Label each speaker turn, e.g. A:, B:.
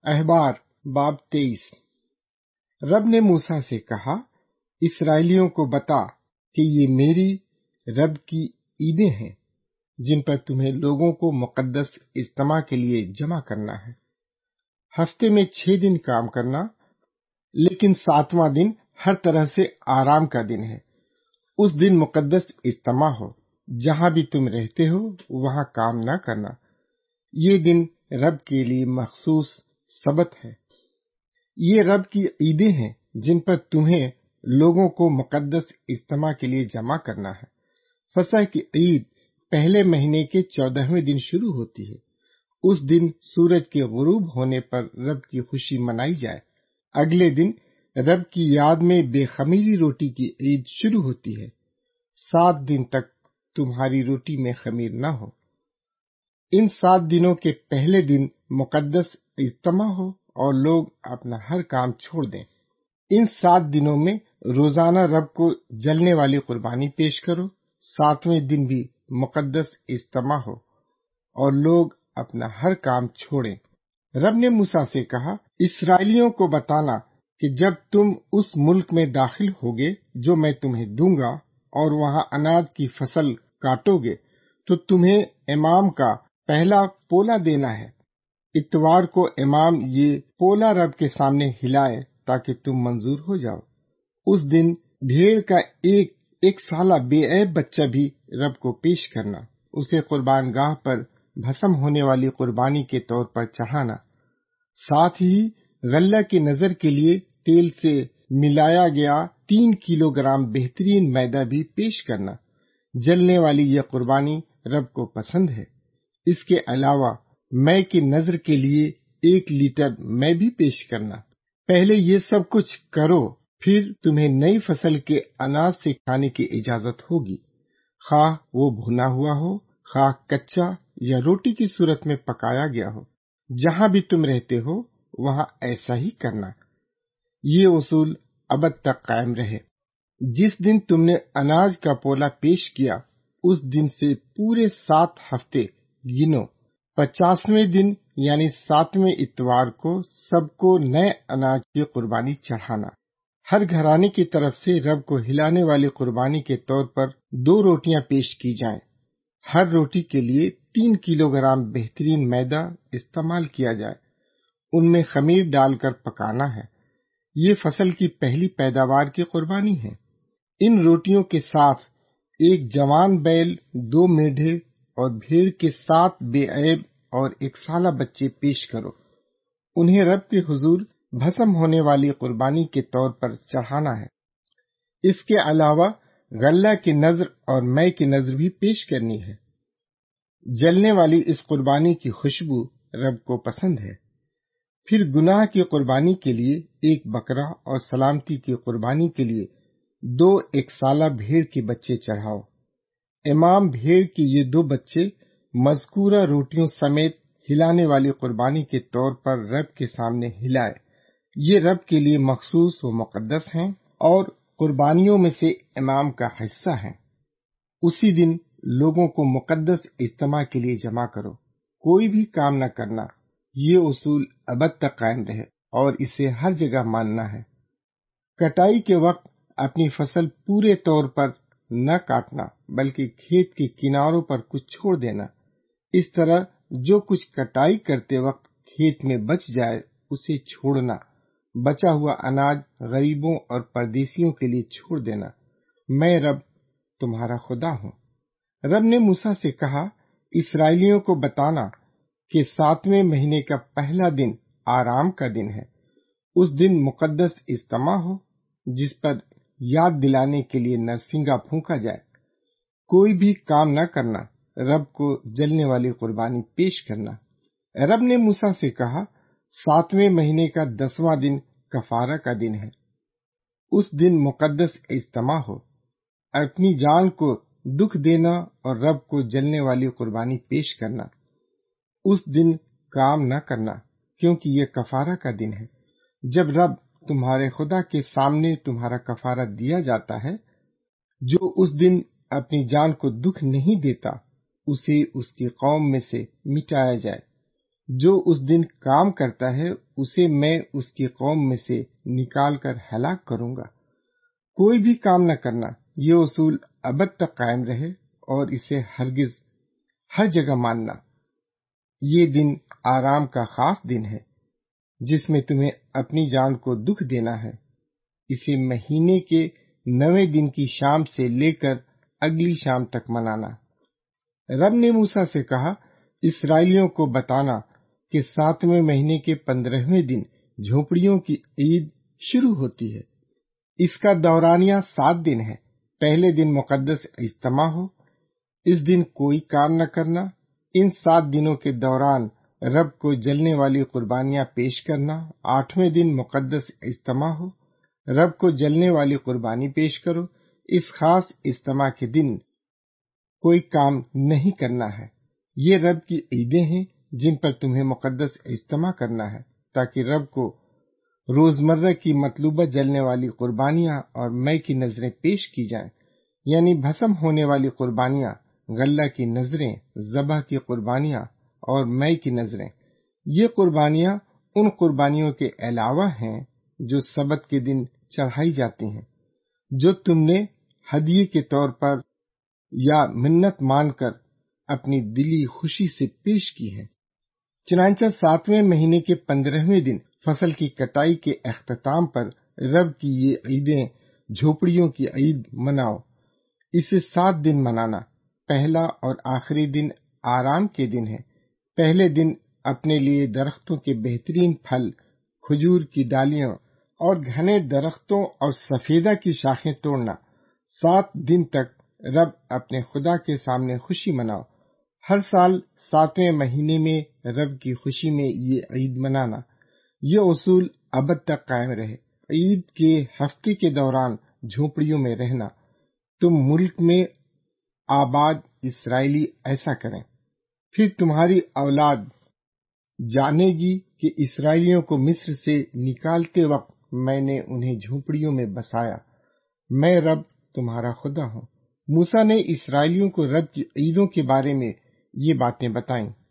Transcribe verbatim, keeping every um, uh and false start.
A: احبار باب تیئیس۔ رب نے موسیٰ سے کہا، اسرائیلیوں کو بتا کہ یہ میری رب کی عیدیں ہیں جن پر تمہیں لوگوں کو مقدس اجتماع کے لیے جمع کرنا ہے۔ ہفتے میں چھ دن کام کرنا، لیکن ساتواں دن ہر طرح سے آرام کا دن ہے۔ اس دن مقدس اجتماع ہو، جہاں بھی تم رہتے ہو وہاں کام نہ کرنا۔ یہ دن رب کے لیے مخصوص سبت ہے۔ یہ رب کی عیدیں ہیں جن پر تمہیں لوگوں کو مقدس اجتماع کے لیے جمع کرنا ہے۔ فصح کی عید پہلے مہینے کے چودہویں دن شروع ہوتی ہے۔ اس دن سورج کے غروب ہونے پر رب کی خوشی منائی جائے۔ اگلے دن رب کی یاد میں بے خمیری روٹی کی عید شروع ہوتی ہے۔ سات دن تک تمہاری روٹی میں خمیر نہ ہو۔ ان سات دنوں کے پہلے دن مقدس اجتماع ہو اور لوگ اپنا ہر کام چھوڑ دیں۔ ان سات دنوں میں روزانہ رب کو جلنے والی قربانی پیش کرو۔ ساتویں دن بھی مقدس اجتماع ہو اور لوگ اپنا ہر کام چھوڑیں۔ رب نے موسیٰ سے کہا، اسرائیلیوں کو بتانا کہ جب تم اس ملک میں داخل ہوگے جو میں تمہیں دوں گا اور وہاں اناج کی فصل کاٹو گے تو تمہیں امام کا پہلا پولا دینا ہے۔ اتوار کو امام یہ پولا رب کے سامنے ہلائے تاکہ تم منظور ہو جاؤ۔ اس دن بھیڑ کا ایک ایک سالہ بے عیب بچہ بھی رب کو پیش کرنا، اسے قربان گاہ پر بھسم ہونے والی قربانی کے طور پر چڑھانا۔ ساتھ ہی غلہ کی نذر کے لیے تیل سے ملایا گیا تین کلو گرام بہترین میدا بھی پیش کرنا۔ جلنے والی یہ قربانی رب کو پسند ہے۔ اس کے علاوہ مے کی نذر کے لیے ایک لیٹر مے بھی پیش کرنا۔ پہلے یہ سب کچھ کرو، پھر تمہیں نئی فصل کے اناج سے کھانے کی اجازت ہوگی، خواہ وہ بھنا ہوا ہو، خواہ کچا یا روٹی کی صورت میں پکایا گیا ہو۔ جہاں بھی تم رہتے ہو وہاں ایسا ہی کرنا۔ یہ اصول ابد تک قائم رہے۔ جس دن تم نے اناج کا پولا پیش کیا اس دن سے پورے سات ہفتے گنو۔ پچاسویں دن یعنی ساتویں اتوار کو سب کو نئے اناج کی قربانی چڑھانا۔ ہر گھرانے کی طرف سے رب کو ہلانے والی قربانی کے طور پر دو روٹیاں پیش کی جائیں۔ ہر روٹی کے لیے تین کلو گرام بہترین میدا استعمال کیا جائے۔ ان میں خمیر ڈال کر پکانا ہے۔ یہ فصل کی پہلی پیداوار کی قربانی ہے۔ ان روٹیوں کے ساتھ ایک جوان بیل، دو میڈھے اور بھیڑ کے سات بے عیب اور ایک سالہ بچے پیش کرو۔ انہیں رب کے حضور بھسم ہونے والی قربانی کے طور پر چڑھانا ہے۔ اس کے علاوہ غلہ کی نذر اور مے کی نذر بھی پیش کرنی ہے۔ جلنے والی اس قربانی کی خوشبو رب کو پسند ہے۔ پھر گناہ کی قربانی کے لیے ایک بکرا اور سلامتی کی قربانی کے لیے دو ایک سالہ بھیڑ کے بچے چڑھاؤ۔ امام بھیڑ کے یہ دو بچے مذکورہ روٹیوں سمیت ہلانے والی قربانی کے طور پر رب کے سامنے ہلائے۔ یہ رب کے لیے مخصوص و مقدس ہیں اور قربانیوں میں سے امام کا حصہ ہیں۔ اسی دن لوگوں کو مقدس اجتماع کے لیے جمع کرو۔ کوئی بھی کام نہ کرنا۔ یہ اصول ابد تک قائم رہے اور اسے ہر جگہ ماننا ہے۔ کٹائی کے وقت اپنی فصل پورے طور پر نہ کاٹنا، بلکہ کھیت کے کناروں پر کچھ چھوڑ دینا۔ اس طرح جو کچھ کٹائی کرتے وقت کھیت میں بچ جائے اسے چھوڑنا۔ بچا ہوا اناج غریبوں اور پردیسیوں کے لیے چھوڑ دینا۔ میں رب تمہارا خدا ہوں۔ رب نے موسیٰ سے کہا، اسرائیلیوں کو بتانا کہ ساتویں مہینے کا پہلا دن آرام کا دن ہے۔ اس دن مقدس اجتماع ہو جس پر یاد دلانے کے لیے نرسنگا پھونکا جائے۔ کوئی بھی کام نہ کرنا، رب کو جلنے والی قربانی پیش کرنا۔ رب نے موسیٰ سے کہا، ساتویں مہینے کا دسواں دن کفارہ کا دن ہے۔ اس دن مقدس اجتماع ہو۔ اپنی جان کو دکھ دینا اور رب کو جلنے والی قربانی پیش کرنا۔ اس دن کام نہ کرنا، کیونکہ یہ کفارہ کا دن ہے۔ جب رب تمہارے خدا کے سامنے تمہارا کفارہ دیا جاتا ہے، جو اس دن اپنی جان کو دکھ نہیں دیتا اسے اس کی قوم میں سے مٹایا جائے۔ جو اس دن کام کرتا ہے اسے میں اس کی قوم میں سے نکال کر ہلاک کروں گا۔ کوئی بھی کام نہ کرنا، یہ اصول ابد تک قائم رہے اور اسے ہرگز ہر جگہ ماننا۔ یہ دن آرام کا خاص دن ہے جس میں تمہیں اپنی جان کو دکھ دینا ہے۔ اسے مہینے کے نویں دن کی شام سے لے کر اگلی شام تک منانا۔ رب نے موسیٰ سے کہا، اسرائیلیوں کو بتانا کہ ساتویں مہینے کے پندرہویں دن جھونپڑیوں کی عید شروع ہوتی ہے۔ اس کا دورانیہ سات دن ہے۔ پہلے دن مقدس اجتماع ہو، اس دن کوئی کام نہ کرنا۔ ان سات دنوں کے دوران رب کو جلنے والی قربانیاں پیش کرنا۔ آٹھویں دن مقدس اجتماع ہو، رب کو جلنے والی قربانی پیش کرو۔ اس خاص اجتماع کے دن کوئی کام نہیں کرنا ہے۔ یہ رب کی عیدیں ہیں جن پر تمہیں مقدس اجتماع کرنا ہے، تاکہ رب کو روزمرہ کی مطلوبہ جلنے والی قربانیاں اور مے کی نذریں پیش کی جائیں، یعنی بھسم ہونے والی قربانیاں، غلہ کی نذریں، ذبح کی قربانیاں اور مے کی نذریں۔ یہ قربانیاں ان قربانیوں کے علاوہ ہیں جو سبت کے دن چڑھائی جاتی ہیں، جو تم نے ہدیے کے طور پر یا منت مان کر اپنی دلی خوشی سے پیش کی ہے۔ چنانچہ ساتویں مہینے کے پندرہویں دن فصل کی کٹائی کے اختتام پر رب کی یہ عیدیں جھوپڑیوں کی عید مناؤ۔ اسے سات دن منانا۔ پہلا اور آخری دن آرام کے دن ہے۔ پہلے دن اپنے لیے درختوں کے بہترین پھل، کھجور کی ڈالیاں اور گھنے درختوں اور سفیدہ کی شاخیں توڑنا۔ سات دن تک رب اپنے خدا کے سامنے خوشی مناؤ۔ ہر سال ساتویں مہینے میں رب کی خوشی میں یہ عید منانا۔ یہ اصول ابد تک قائم رہے۔ عید کے ہفتے کے دوران جھونپڑیوں میں رہنا۔ تم ملک میں آباد اسرائیلی ایسا کریں۔ پھر تمہاری اولاد جانے گی کہ اسرائیلیوں کو مصر سے نکالتے وقت میں نے انہیں جھونپڑیوں میں بسایا۔ میں رب تمہارا خدا ہوں۔ موسیٰ نے اسرائیلیوں کو رب کی عیدوں کے بارے میں یہ باتیں بتائیں۔